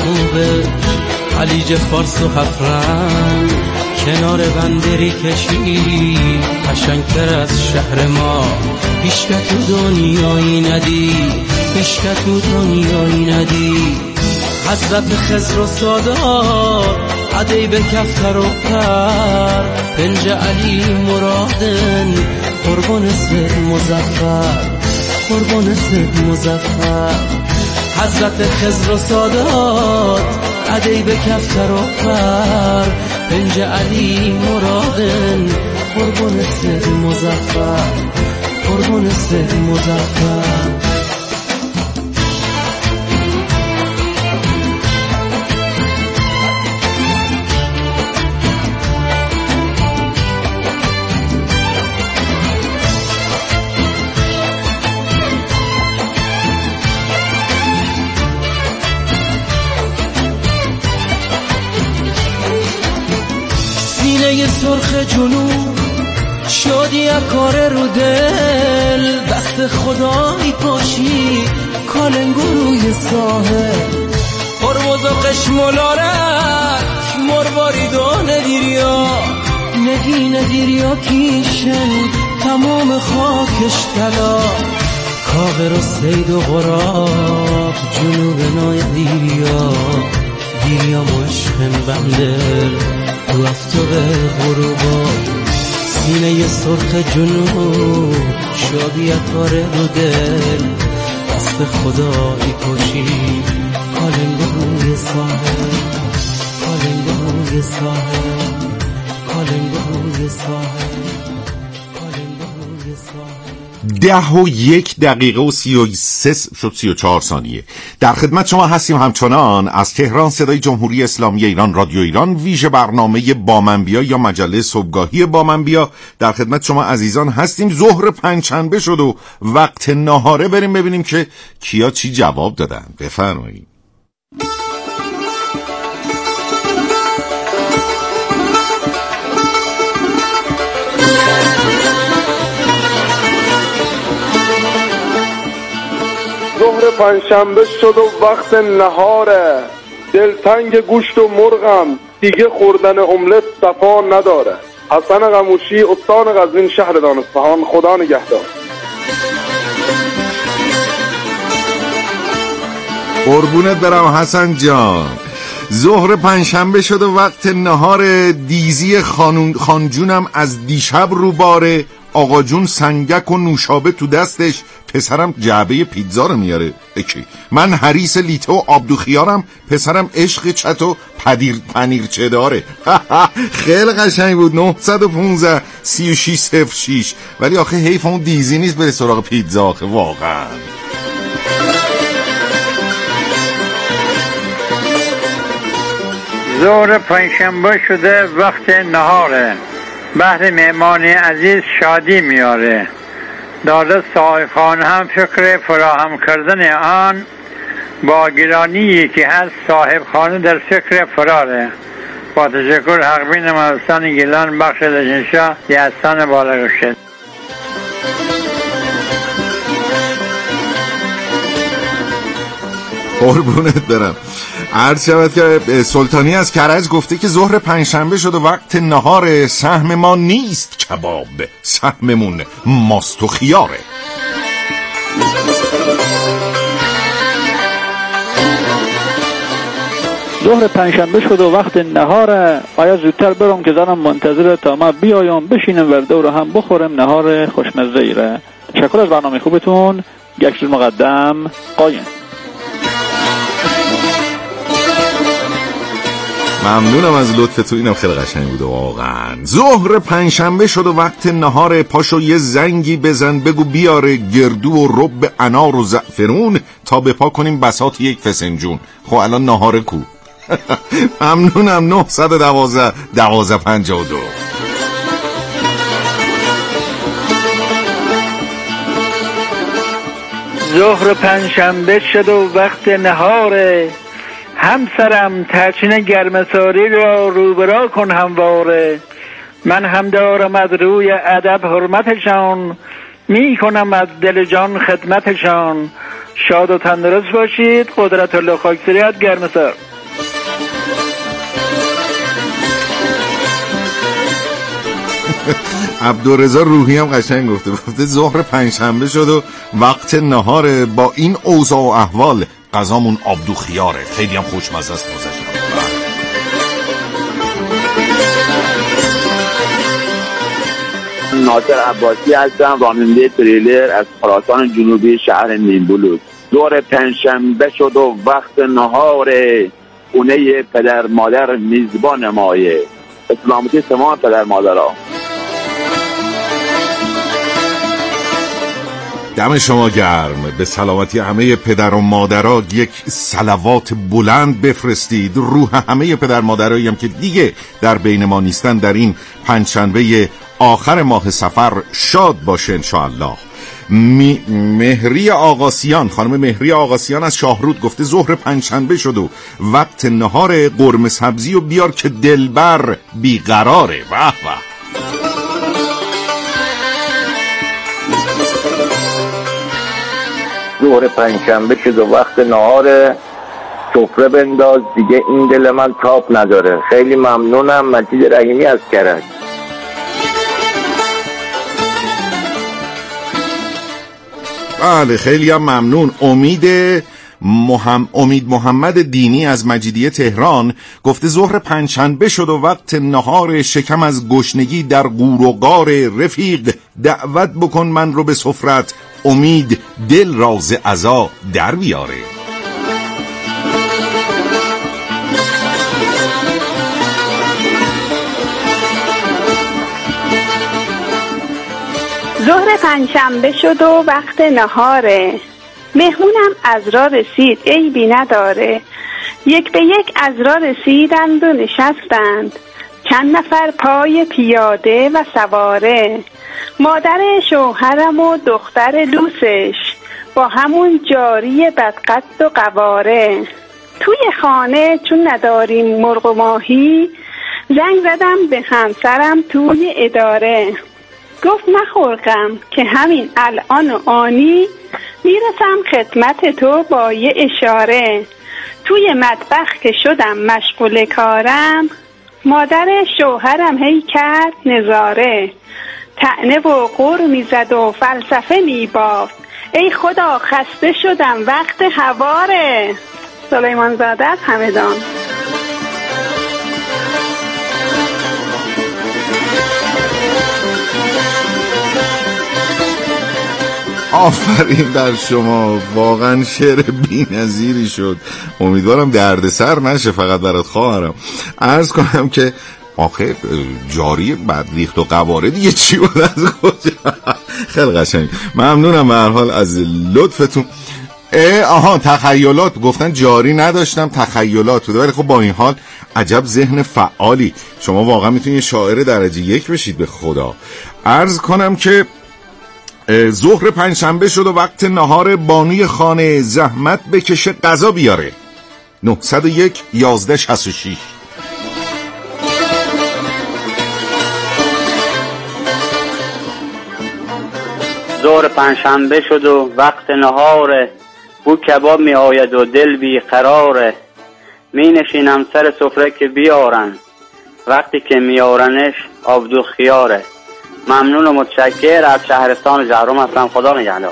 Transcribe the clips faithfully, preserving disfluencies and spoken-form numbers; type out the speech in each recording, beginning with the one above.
جنوب خلیج فارس و خفرن، کنار بندری کشی قشنگتر از شهر ما. هیچ که تو دنیایی ندی، هیچ که تو دنیایی ندی. حضرت خضر و سادات عدی به کفتر و پر، بنج علی مرادن قربان سید مظفر، قربان سید مظفر. حضرت خضر و سادات عدی به کفتر و پر، بنج علی مرادن قربان سید مظفر، قربان سید مظفر. سینه سرخ جنوب شادی کار رو دل، دست خدایی پاشی کالنگو روی ساحل. پرواز و قشمولارک مرواریدان دیریا، نگین دیریا کیشن تمام خاکش طلا. کاغر و سید و غراب جنوب نای دیریا، دیریا مشخن بندر تو افتاب غروبا. سینه سرخ جنوب شادی کار رو دل، دست خدایی کشی کالنگو روی ساحل، کالنگو روی ساحل، کالنگو روی ساحل، کالنگو روی ساحل. ده و یک دقیقه و سی و سه شد سی و چهار ثانیه. در خدمت شما هستیم همچنان از تهران، صدای جمهوری اسلامی ایران، رادیو ایران، ویژه برنامه با من بیا یا مجله صبحگاهی با من بیا. در خدمت شما عزیزان هستیم. ظهر پنجشنبه شد و وقت نهاره. بریم ببینیم که کیا چی جواب دادن. بفرمایید. ظهر پنجشنبه شد و وقت نهاره، دلتنگ گوشت و مرغم دیگه خوردن املت صفا نداره. حسن قموشی، استان قزوین، شهردان اصفهان. خدا نگهدار. قربونت برم حسن جان. ظهر پنجشنبه شد و وقت نهار، دیزی خانون خانجونم از دیشب رو باره. آقا جون سنگک و نوشابه تو دستش، پسرم جعبه پیتزا رو میاره. اکی من حریص لیته و آبدوخیارم، پسرم عشق چت و پدیر پنیر چداره. خیلی قشنگ بود. نهصد و پانزده سی و شش صفر شش. ولی آخه حیف اون دیزی نیست بره سراغ پیتزا آخه واقعا. ظهر پنجشنبه شده وقت نهاره، بهر مهمان عزیز شادی میاره. داده صاحب خانه هم فکر فراهم کردن آن، با گرانی که هست صاحب خانه در فکر فراره. با تشکر حقبین مدرسان گیلان، بخش لجنشاه، یستان بالغشت. قربونت برم. عرض شود که سلطانی از کرج گفته که ظهر پنجشنبه شد و وقت نهار، سهم ما نیست کباب، سهممون ماست و خیاره. ظهر پنجشنبه شد و وقت نهاره، آیا زودتر برم که زنم منتظره تا ما بیایم بشینم و دور هم بخورم نهار خوشمزه ای را. تشکر از برنامه خوبتون. یک مقدم قایم. ممنونم از لطفتو. اینم خیلی قشنگ بود واقعا. ظهر پنجشنبه شد و وقت نهار، پاشو یه زنگی بزن بگو بیاره گردو و رب انار و زعفرون تا بپا کنیم بساط یک فسنجون. خب الان نهار کو؟ ممنونم. نهصد و دوازده دوازده پنجاه و دو. ظهر پنجشنبه شد و وقت نهاره، همسرم ترچین گرمساری را روبرا کن همواره. من هم دارم از روی ادب حرمتشان، می کنم از دل جان خدمتشان. شاد و تندرست باشید. قدرت الله خاکساری از گرمسار. عبدالرضا روحی هم قشنگ گفته گفته ظهر پنجشنبه شد و وقت نهاره، با این اوضاع و احوال غذامون آبدو خیاره. خیلی هم خوشمزه است. ناصر عباسی هستم، راننده تریلر از خراسان جنوبی شهر نیمبلود. ظهر پنجشنبه شد و وقت نهار، خونه پدر مادر میزبان مایه. سلامتی تمام پدر مادرها. دم شما گرم. به سلامتی همه پدر و مادرها یک صلوات بلند بفرستید. روح همه پدر مادرایی هم که دیگه در بین ما نیستن در این پنجشنبه آخر ماه صفر شاد باشه انشاءالله. می... مهری آقاسیان، خانم مهری آقاسیان از شاهرود گفته ظهر پنجشنبه شد و وقت نهار، قرمه سبزی و بیار که دلبر بیقراره. واه واه. ظهر پنجشنبه شد و وقت نهار، سفره بنداز دیگه این دل من تاب نداره. خیلی ممنونم. مجید رحیمی از کرج. بله خیلی هم ممنون. امید محم... امید محمد دینی از مجیدیه تهران گفته ظهر پنجشنبه شد و وقت نهار، شکم از گشنگی در گور و غار، رفیق دعوت بکن من رو به سفرت، امید دل راز عزا در بیاره. ظهر پنجشنبه شد و وقت نهاره، مهمونم از را رسید عیبی نداره. یک به یک از را رسیدند و نشستند، چند نفر پای پیاده و سواره. مادر شوهرم و دختر لوسش، با همون جاری بدقد و قواره. توی خانه چون نداریم مرغ و ماهی، زنگ زدم به همسرم توی اداره. گفت نخور غم که همین الان و آنی، میرسم خدمت تو با یه اشاره. توی مطبخ که شدم مشغول کارم، مادر شوهرم هی کرد نظاره. طعنه و غر میزد و فلسفه میبافت، ای خدا خسته شدم وقت هواره. سلیمان زاده از همدان. آفرین در شما، واقعا شعر بی‌نظیری شد. امیدوارم دردسر نشه فقط برات خواهرم. عرض کنم که آخه جاری بعد ریخت و قواره دیگه چی بود از کجا؟ خیلی قشنگ. ممنونم به هر حال از لطفتون. آها تخیلات گفتن جاری نداشتم، تخیلات بود. ولی خب با این حال عجب ذهن فعالی. شما واقعا میتونید شاعر درجه یک بشید به خدا. عرض کنم که ظهر پنجشنبه شد و وقت نهار، بانوی خانه زحمت بکشه غذا بیاره. نهصد و یک یازده شصت و شش. ظهر پنجشنبه شد و وقت نهاره، بو کباب می آید و دل بی قراره. می نشینم سر سفره که بیارن، وقتی که میارنش آبدو خیاره. ممنون و متشکر. از شهرستان جهرم هستم. خدا نگهدار.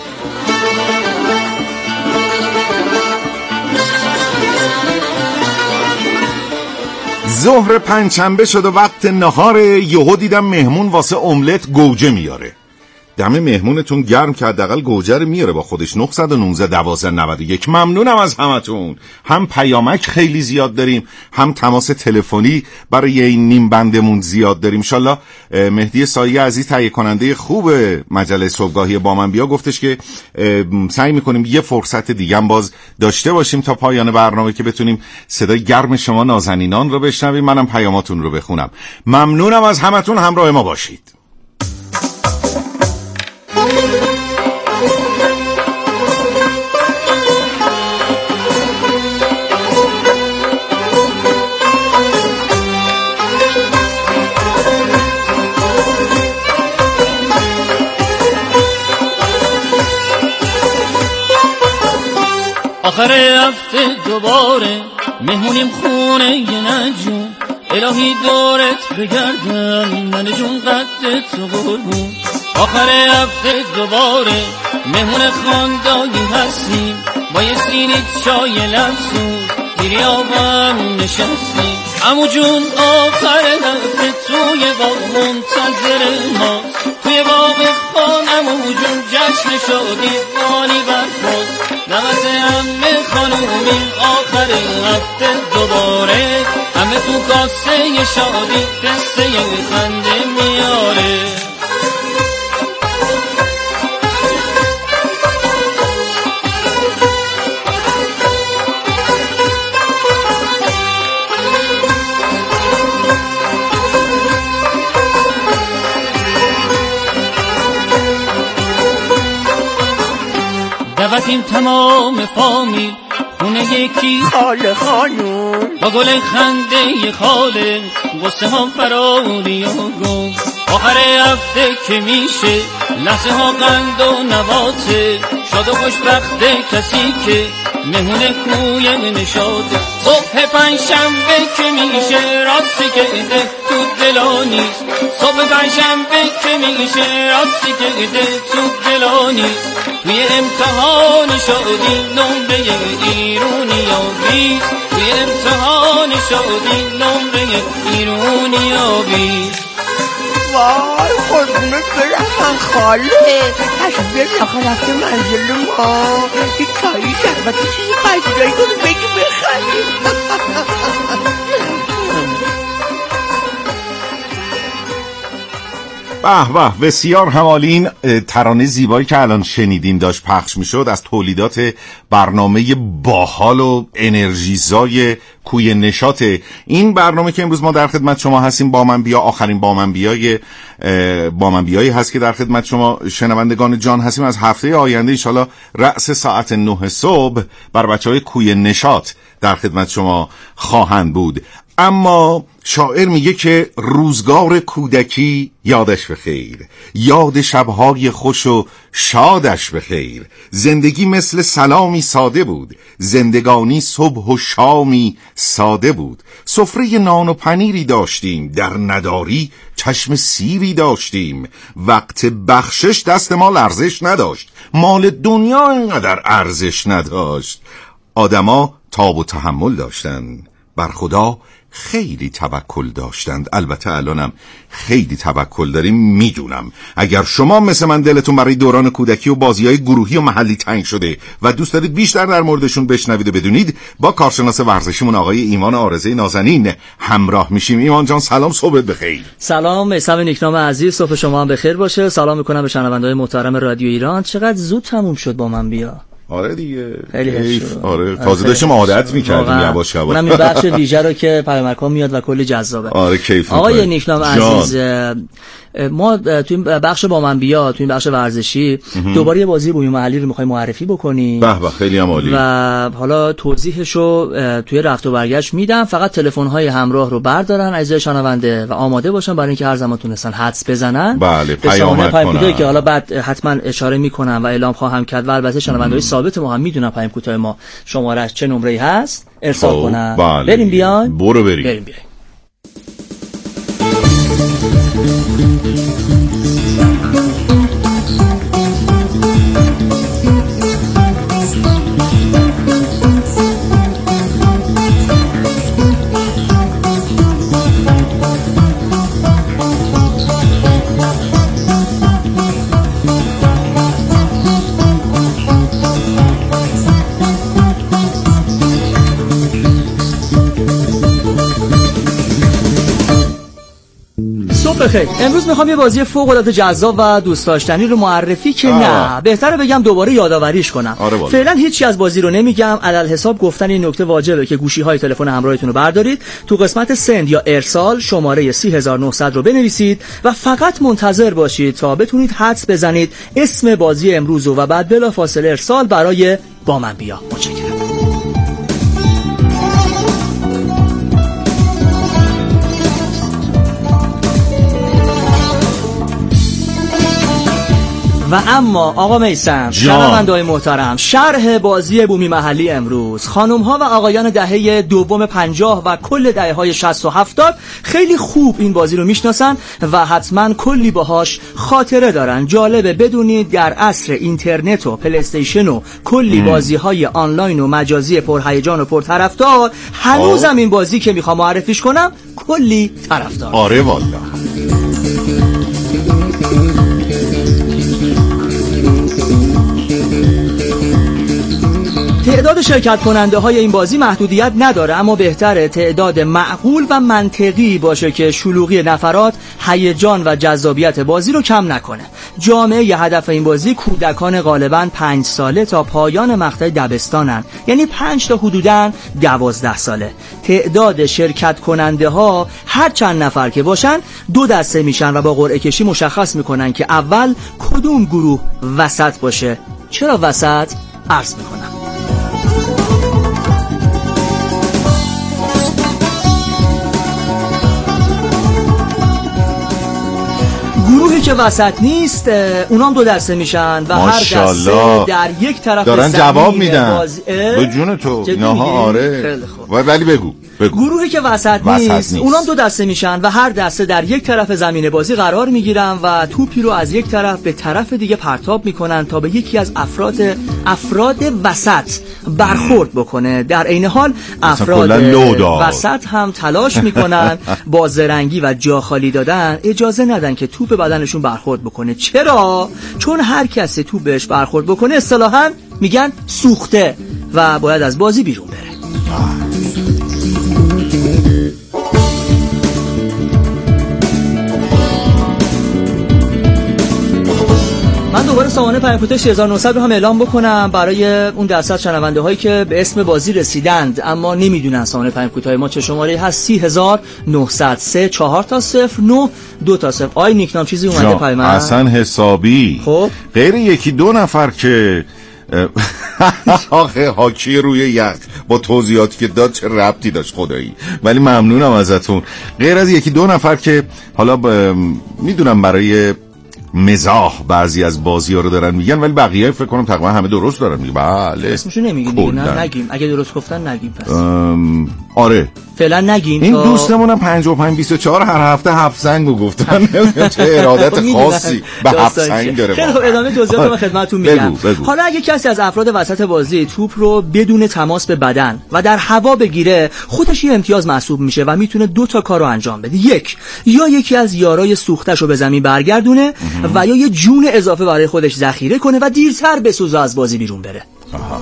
ظهر پنجشنبه شد و وقت نهار، یهو دیدم مهمون واسه املت گوجه میاره. دم مهمونتون گرم که حداقل گوجه رو میاره با خودش. نه یک نه دوازده نود و یک. ممنونم از همتون. هم پیامک خیلی زیاد داریم، هم تماس تلفنی برای این نیم بندمون زیاد داریم. انشالله مهدی سایی عزیز تهیه کننده خوب مجله صبحگاهی با من بیا گفتش که سعی میکنیم یه فرصت دیگه هم باز داشته باشیم تا پایان برنامه که بتونیم صدای گرم شما نازنینان رو بشنویم، منم پیاماتون رو بخونم. ممنونم از همتون. همراه ما باشید. آخر هفته دوباره مهمونیم خونه ی نجوم، الهی دورت بگردم من جون قدت تو قربون آخر هفته دوباره مهمون خاندایی هستیم با یه سینی چای لمسون گیری آبم نشستیم عمو جون آخر هفته توی باغ منتظر ماست توی باغ خان عمو جون جشن شادی بانی برخواست نوز همه خانومیم آخر هفته دوباره همه تو کاسه شادی قصه خنده میاره دعوتیم تمام فامیل خونه یکی خاله خانون با گل خنده خاله غصه ها فراری و گم آخر هفته که میشه لحظه ها قند و نواته شاد و خوشبخت کسی که مهمون کوی نشاده صبح پنجشنبه که میشه راستی که ده تو دلا نیست صبح پنجشنبه که میشه راستی که ده تو دلا نیست توی امتحان شادی نمره ایرونی آبیست توی امتحان شادی نمره ایرونی آبیست وای قربونت برم من خاله تشت بیاری آخر رفته منزل ما یک چایی شربت چیزی پذیرایی کنی بگی بخریم به به بسیار همالین. ترانه زیبایی که الان شنیدین داشت پخش میشد از تولیدات برنامه باحال و انرژیزای کوی نشاط. این برنامه که امروز ما در خدمت شما هستیم با من بیا آخرین با من بیای با من بیایی هست که در خدمت شما شنوندگان جان هستیم. از هفته آینده ان شاءالله رأس ساعت نه صبح بر بچهای کوی نشاط در خدمت شما خواهند بود. اما شاعر میگه که روزگار کودکی یادش بخیر، یاد شبهای خوش و شادش بخیر. زندگی مثل سلامی ساده بود، زندگانی صبح و شامی ساده بود. سفره نان و پنیری داشتیم، در نداری چشم سیری داشتیم. وقت بخشش دست ما لرزش نداشت، مال دنیا اینقدر ارزش نداشت. آدما تاب و تحمل داشتن، بر خدا خیلی توکل داشتند. البته الانم خیلی توکل داریم میدونم. اگر شما مثل من دلتون برای دوران کودکی و بازی‌های گروهی و محلی تنگ شده و دوست دارید بیشتر در موردشون بشنوید و بدونید، با کارشناس ورزشیمون آقای ایمان آرزه نازنین همراه میشیم. ایمان جان سلام، صبحت بخیر. سلام میثم نیکنام عزیز، صبح شما هم بخیر باشه. سلام میکنم به شنونده‌های محترم رادیو ایران. چقدر زود تموم شد با من بیا. آره دیگه خیلی حیف. آره تازه داشتیم عادت می‌کردیم یواش یواش. اونم این بخش ویژه رو که پیامک‌ها میاد و کلی جذابه. آره کیف. آقای نیکنام عزیز، ما تو این بخش با من بیا، تو این بخش ورزشی دوباره یه بازی بومی محلی رو می‌خوایم معرفی بکنیم. به به خیلی عالی. و حالا توضیحشو توی رفت و برگشت میدم. فقط تلفن‌های همراه رو بردارن عزیزای شنونده و آماده باشن برای اینکه هر زمان تونستن حدس بزنن. بله پیام کنن که حالا بعد حتما اشاره میکنم و اعلام خواهم کرد و البته شنونده‌های ثابت ما هم میدونن پیام کوتاه ما شماره‌اش چه نمره‌ای هست ارسال کنن. بله. بریم بیایم. برو بریم. بریم بیایم. بخیر. امروز میخوام یه بازی فوق العاده جذاب و دوست داشتنی رو معرفی که نه بهتره بگم دوباره یادآوریش کنم. آره فعلا هیچی از بازی رو نمیگم، علل حساب گفتن این نکته واجبه که گوشی های تلفن همراهتون رو بردارید، تو قسمت سند یا ارسال شماره سی هزار و نهصد رو بنویسید و فقط منتظر باشید تا بتونید حدس بزنید اسم بازی امروز و بعد بلافاصله ارسال برای با من بیا. متشکرم. و اما آقا میثم، شنونده‌های محترم، شرح بازی بومی محلی امروز، خانم ها و آقایان دهه دوم پنجاه و کل دهه های شصت و هفتاد خیلی خوب این بازی رو میشناسن و حتما کلی باهاش خاطره دارن. جالبه بدونید در عصر اینترنت و پلی استیشن و کلی بازی های آنلاین و مجازی پرهیجان و پرطرفدار، هنوزم این بازی که میخوام معرفیش کنم کلی طرفدار. آره والا. تعداد شرکت کننده های این بازی محدودیت نداره، اما بهتره تعداد معقول و منطقی باشه که شلوغی نفرات هیجان و جذابیت بازی رو کم نکنه. جامعه ی هدف این بازی کودکان غالباً پنج ساله تا پایان مقطع دبستانن، یعنی پنج تا حدوداً دوازده ساله. تعداد شرکت کننده ها هر چند نفر که باشن دو دسته میشن و با قرعه کشی مشخص میکنن که اول کدوم گروه وسط باشه. چرا وسط؟ عرض میکنم. گروهی که وسط نیست اونام دو دسته میشن و هر دسته در یک طرف دارن جواب میدن. به جون تو نها آره. ولی بگو بگو. گروهی که وسط, وسط نیست, نیست اونام دو دسته میشن و هر دسته در یک طرف زمین بازی قرار میگیرن و توپی رو از یک طرف به طرف دیگه پرتاب میکنن تا به یکی از افراد افراد وسط برخورد بکنه. در عین حال افراد وسط هم تلاش میکنن با زرنگی و جا خالی دادن اجازه ندن که توپ بدنشون برخورد بکنه. چرا؟ چون هر کسی توپ بهش برخورد بکنه اصطلاحاً میگن سوخته و باید از بازی بیرون بره. من دوباره سامانه پیام کوتاه سه هزار و نهصد رو هم اعلام بکنم برای اون درصد شنونده هایی که به اسم بازی رسیدند اما نمیدونن سامانه پیام کوتاه ما چه شماره هست. سه هزار و نهصد سه چهار تا صفر نه دو تا صفر. آی نیکنام چیزی اومده پای من؟ اصلا حسابی. خب غیر یکی دو نفر که آخه هاکی روی یخ با توضیحاتی که داد چه ربطی داشت خدایی، ولی ممنونم ازتون. غیر از یکی دو نفر که حالا ب... میدونم برای مزاح بعضی از بازی‌ها رو دارن میگن ولی بقیه فکر کنم تقریبا همه درست دارن میگن. بله اسمشو نمیگین دیگه. نه نگیم، اگه درست گفتن نگیم پس. ام... آره فعلا نگیم. این تا... دوستمونم پنجاه و پنج بیست و چهار هر هفته هفت سنگو گفتن. چه ارادت خاصی به هفت سنگ داره. خیلی ادامه توضیحات رو خدمتتون میگم. حالا اگه کسی از افراد وسط بازی توپ رو بدون تماس به بدن و در هوا بگیره خودش یه امتیاز محسوب میشه و میتونه دو تا کارو انجام بده. یک، یا یکی از یارای سوخته‌شو به زمین برگردونه و یا یه جون اضافه برای خودش ذخیره کنه و دیرتر بسوزه از بازی بیرون بره. آها.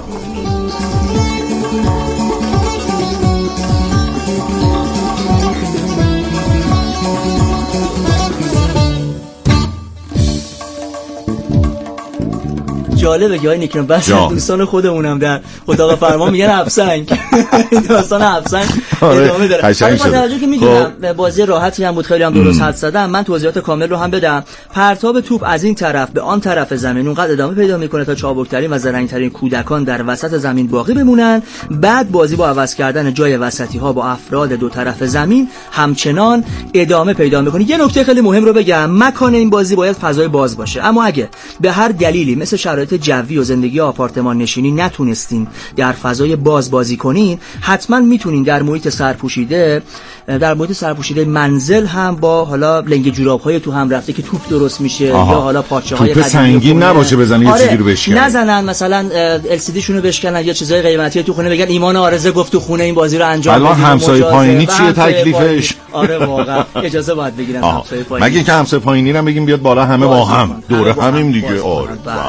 جالبه که های نیکنم بس دوستان خودمونم در اتاق فرمان میگن افسنگ. داستان افسنگ ادامه داره. حالا با توجه که میدونم بازی راحتی هم بود خیلی هم درست حد زدم، من توضیحات کامل رو هم بدم. پرتاب توپ از این طرف به آن طرف زمین اونقدر ادامه پیدا میکنه تا چابکترین و زرنگترین کودکان در وسط زمین باقی بمونن. بعد بازی با عوض کردن جای وسطی ها با افراد دو طرف زمین همچنان ادامه پیدا میکنه. یه نکته خیلی مهم رو بگم، مکان این بازی باید فضای باز باشه، اما اگه به هر دلیلی مثل شرایط جوی و زندگی آپارتمان نشینی نتونستین در فضای باز بازی کنین، حتما میتونین در محیط سرپوشیده در محیط سرپوشیده منزل هم با حالا لنگ جوراب‌های تو هم رفته که توپ درست میشه. آها. یا حالا پارچه‌های توپ سنگین نباشه بزنن. آره. یه چیزی رو بشکنن، نزنن مثلا ال سی دی شونو بشکنن یا چیزای قیمتی تو خونه بگن ایمان آرزه گفت تو خونه این بازی رو انجام بدید. الان همسایه پایینی چیه تکلیفش؟ آره واقعا اجازه باید بگیرن همسایه پایینی. مگه اینکه همسایه پایینی رو بگیم بیاد بالا همه با هم دوره همیم دیگه. آره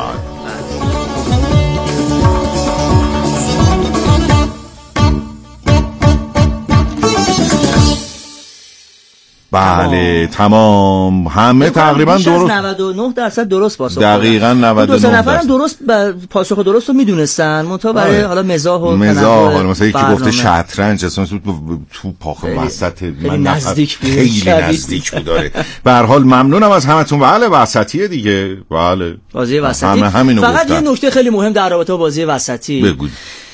بله تمام همه تقریبا درست. نود و نه درصد درست پاسخ دقیقا نود و نه درصد. دو نفرم درست پاسخ درست رو میدونستن، منتها برای حالا مزاح و مزاح حالا مثلا یکی گفته شطرنج اصلا تو پاخ وسط من نزدیک بود، خیلی نزدیک بود. داره به هر حال ممنونم از همتون. بله وسطیه دیگه. بله بازی وسطی. فقط یه نکته خیلی مهم در رابطه با بازی وسطی بگو.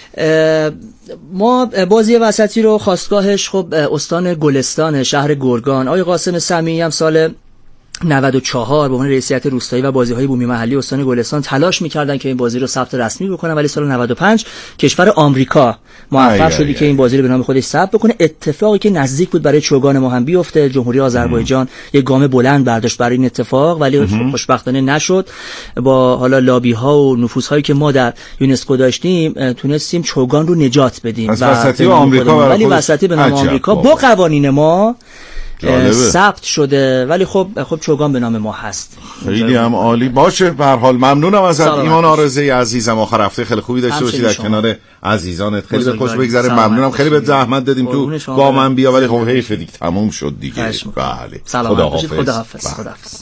ما بازی وسطی رو خاستگاهش خب استان گلستان شهر گرگان. آقای قاسم سمیعی هم سال نود و چهار به عنوان رئیسیت روستایی و بازی‌های بومی محلی استان گلستان تلاش می‌کردن که این بازی رو ثبت رسمی بکنن، ولی سال نود و پنج کشور آمریکا موفق شدی که این بازی رو به نام خودش ثبت بکنه. اتفاقی که نزدیک بود برای چوگان ما هم بیفته. جمهوری آذربایجان یک گام بلند برداشت برای این اتفاق، ولی خوشبختانه نشد. با حالا لابی‌ها و نفوذهایی که ما در یونسکو داشتیم تونستیم چوگان رو نجات بدیم و وسطی آمریکا، ولی وسطی به نام آمریکا با قوانین ما ثبت شده، ولی خب خب چوگان به نام ما هست. خیلی هم عالی. باشه، به هر حال ممنونم ازت ایمان آرزه عزیزم. آخر هفته خیلی خوبی داشته باشی در کنار عزیزانت. خیلی به خوش بگذره. ممنونم. خیلی به زحمت دادیم تو با من بیا، ولی خب حیف دیگه تموم شد دیگه. بله. خداحافظ. خداحافظ. خداحافظ.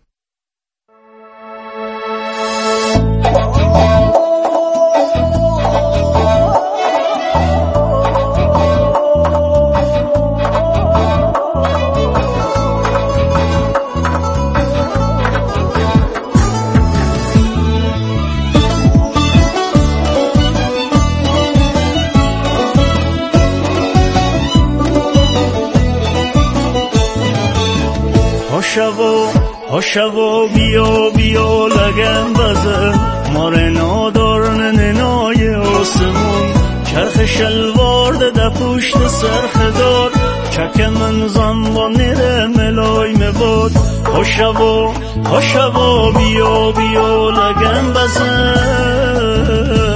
هاشو هاشو بیا بیا لگن بزن ماره نادارن ننای آسمون چرخ شلوار ده پشت سرخ دار چک من زنبان نره ملای مباد هاشو هاشو بیا بیا لگن بزن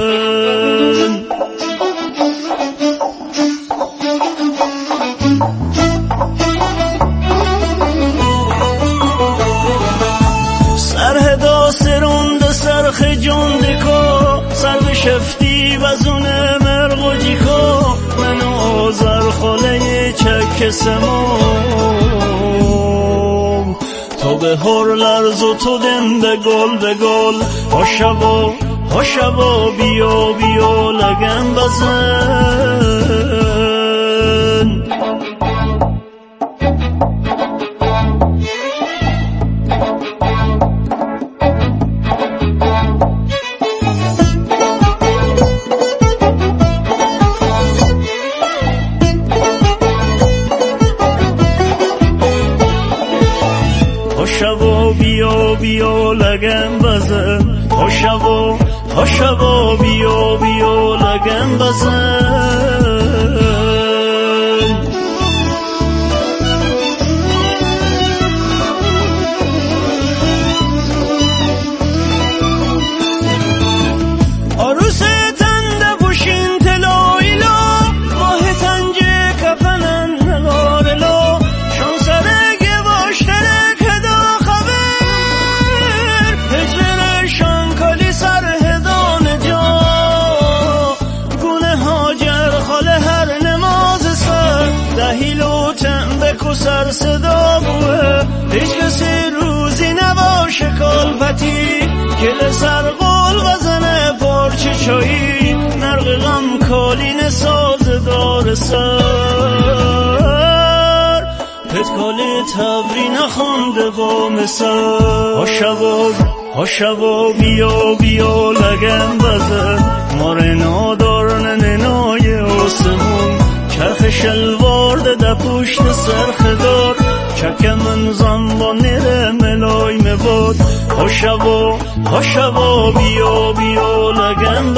سرخ جندکا سر به شفتی وزونه مرغوجیکا منو آزر خاله چک سمام تو به هر لرز و تو دم به گل به گل هاشبا هاشبا بیا بیا لگن بزن بیا لگن بزن هاشو هاشو بیا بیا لگن بزن عروس تنده پوشین تلایلا ماه تنجه کفنن نگارلا شانسره گواشتره سر صدا بوه هیچ کسی روزی نباشه کالپتی گل سر قول وزنه پارچه چایی نرق غم کالین سازدار سر پتکالی تبری نخونده با مثل هاشو هاشو بیا بیا لگن بزن ماره نادارن ننای آسمون چرخ شلوار ده پشت سرخ دار چک من زنبان نره ملای مباد هاشو هاشو بیا بیا لگن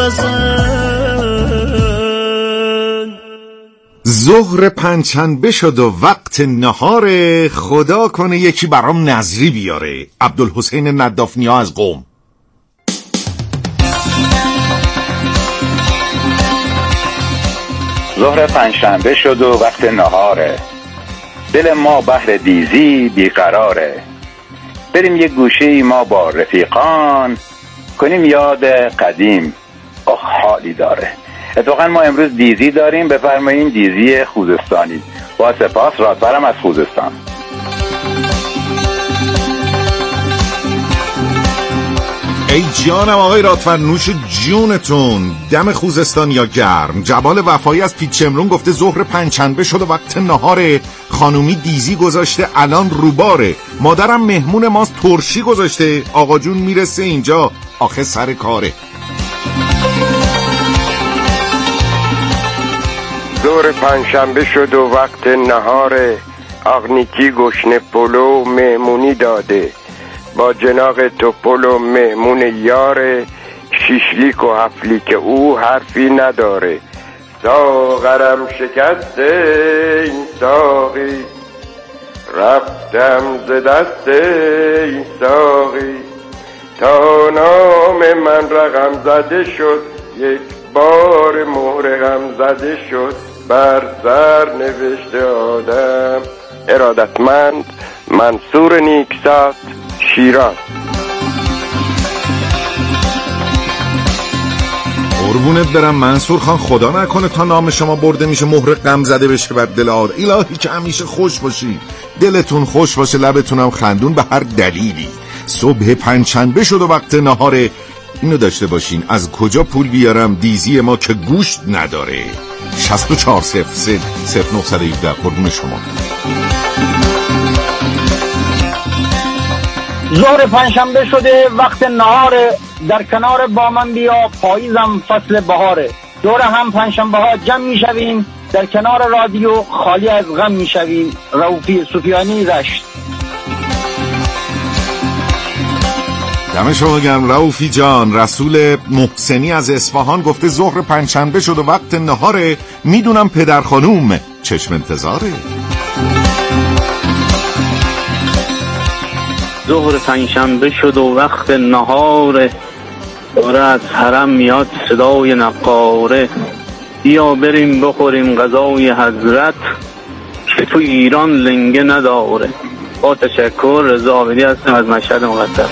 بزن ظهر پنجشنبه شد و وقت نهار خدا کنه یکی برام نظری بیاره. عبدالحسین ندافنیا از قم. ظهر پنجشنبه شد و وقت نهاره دل ما بحر دیزی بیقراره بریم یک گوشه ای ما با رفیقان کنیم یاد قدیم آخ حالی داره. اتفاقا ما امروز دیزی داریم، بفرمایین دیزی خوزستانی. با سپاس رادبرم از خوزستان. ای جانم آقای رادفر، نوش جونتون. دم خوزستان یا گرم. جبال وفایی از پیچمرون گفته ظهر پنجشنبه شد و وقت نهاره، خانومی دیزی گذاشته الان روباره، مادرم مهمون ماست ترشی گذاشته، آقا جون میرسه اینجا آخه سر کاره. ظهر پنجشنبه شد و وقت نهاره، آغنیکی گشنه پلو مهمونی داده، با جناق توپلو مهمون یاره، شیشلیک و هفلیک او حرفی نداره. ساغرم شکسته این ساقی، رفتم ز دست این ساقی، تا نام من رقم زده شد، یک بار مهر غم زده شد، بر سر نوشته آدم. ارادتمند منصور نیکزاد، شیراز. قربونت برم منصور خان، خدا نکنه تا نام شما برده میشه مهر غم زده بشه بر دل آدم. الهی که همیشه خوش باشی، دلتون خوش باشه، لبتونم خندون به هر دلیلی. صبح پنجشنبه شد و وقت نهاره، اینو داشته باشین از کجا پول بیارم دیزی ما که گوشت نداره. شصت و چهار صفر سه صفر نه یک هفت. قربون شما. ظهر پنجشنبه شده وقت نهاره، در کنار با من بیا پاییزم فصل بهاره. دور هم پنجشنبه ها جمع میشویم، در کنار رادیو خالی از غم میشویم. رؤوفی سفیانی، رشت. دم شما گرم رؤوفی جان. رسول محسنی از اصفهان گفته ظهر پنجشنبه شد و وقت نهاره، میدونم پدر خانوم چشم انتظاره. ظهر پنجشنبه شد و وقت نهاره، داره از حرم میاد صدای نقاره. بیا بریم بخوریم غذای حضرت، که تو ایران لنگه نداره. با تشکر، رضا عابدی هستم از مشهد مقدس.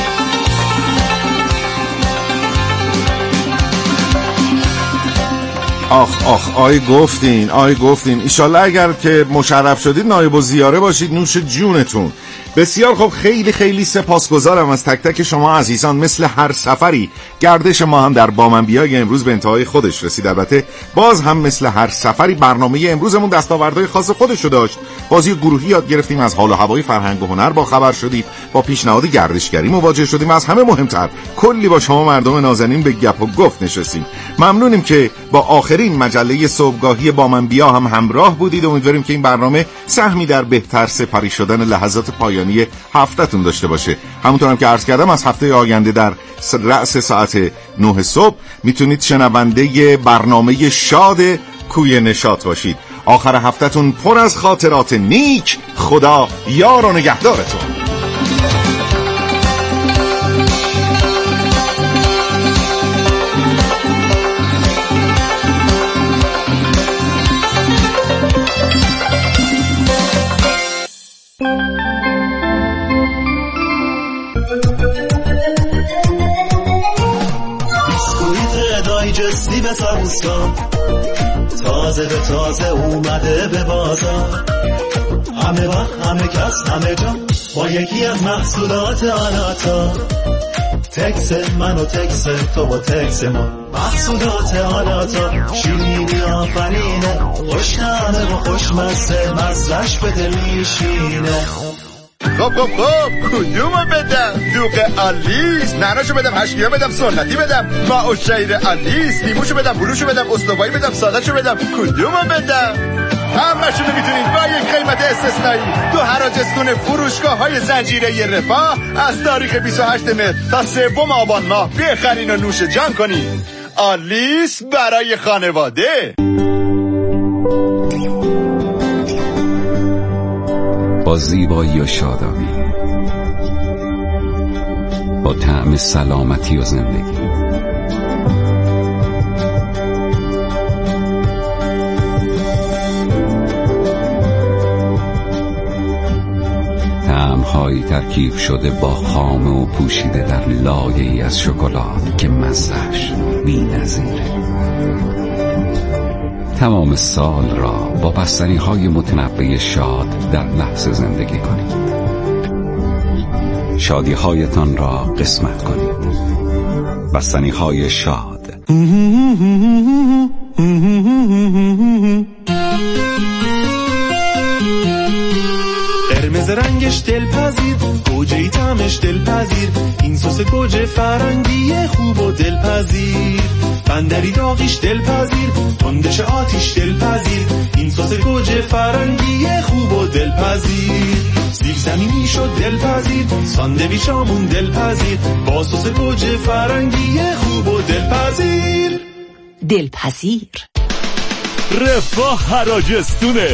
آخ آخ آی گفتین آی گفتین ایشالله اگر که مشرف شدید نایب الزیاره باشید، نوش جونتون. بسیار خب، خیلی خیلی سپاسگزارم از تک تک شما عزیزان. مثل هر سفری گردش ما هم در با من بیای امروز به انتهای خودش رسید. البته باز هم مثل هر سفری برنامه امروزمون دستاوردهای خاص خودش رو داشت. بازی گروهی یاد گرفتیم، از حال و هوای فرهنگ و هنر با خبر شدید، با پیشنهاد گردشگری مواجه شدیم، از همه مهمتر کلی با شما مردم نازنین به گپ و گفت نشستیم. ممنونیم که با آخرین مجله صبحگاهی با من بیا هم همراه بودید. امیدواریم که این برنامه سهمی در بهتر سپری شدن لحظات پایانی هفته‌تون داشته باشه. همونطور هم که عرض کردم از هفته آینده در رأس ساعت نه صبح میتونید شنونده برنامه شاد کوی نشاط باشید. آخر هفته‌تون پر از خاطرات نیک. خدا یار و نگهدارتون. جستی به سبوسکان، تازه به تازه اومده به بازار. همه وقت همه کس همه جا با یکی از محصولات آلاتا. تکس من و تکس تو و تکس ما، محصولات آلاتا. شیرینی آفرینه، خوشنامه و خوشمزه، مزهش به دل میشینه. خب خب خب کدومو بدم؟ دوغ آلیس، نعناشو بدم، هشکیا بدم، سنتی بدم، ماء الشعیر آلیس، لیموشو بدم، بلوشو بدم، استوایی بدم، سادهشو بدم، کدومو بدم؟ همشونو میتونید با یک قیمت استثنایی تو حراج اسکون فروشگاه های زنجیره رفاه از تاریخ بیست و هشتم مهر تا سوم آبان ماه بخرین و نوش جان کنین. آلیس برای خانواده. با زیبایی و شادابی، با طعم سلامتی و زندگی، طعم‌هایی ترکیب شده با خامه و پوشیده در لایه‌ای از شکلات که مزه‌اش بی‌نظیره. تمام سال را با بستنی‌های متنوع شاد در لحظه زندگی کنید. شادی‌هایتان را قسمت کنید. بستنی‌های شاد. قرمز رنگش دلپذیر، گوجه طعمش دلپذیر، این سس گوجه فرنگی خوب و دلپذیر. بندری داغیش دلپذیر، تندش آتیش دلپذیر، این سس گوجه فرنگی خوب و دلپذیر. سیب زمینی شد دلپذیر، ساندویچامون دلپذیر، با سس گوجه فرنگی خوب و دلپذیر. دلپذیر. رفاه حراج استونه.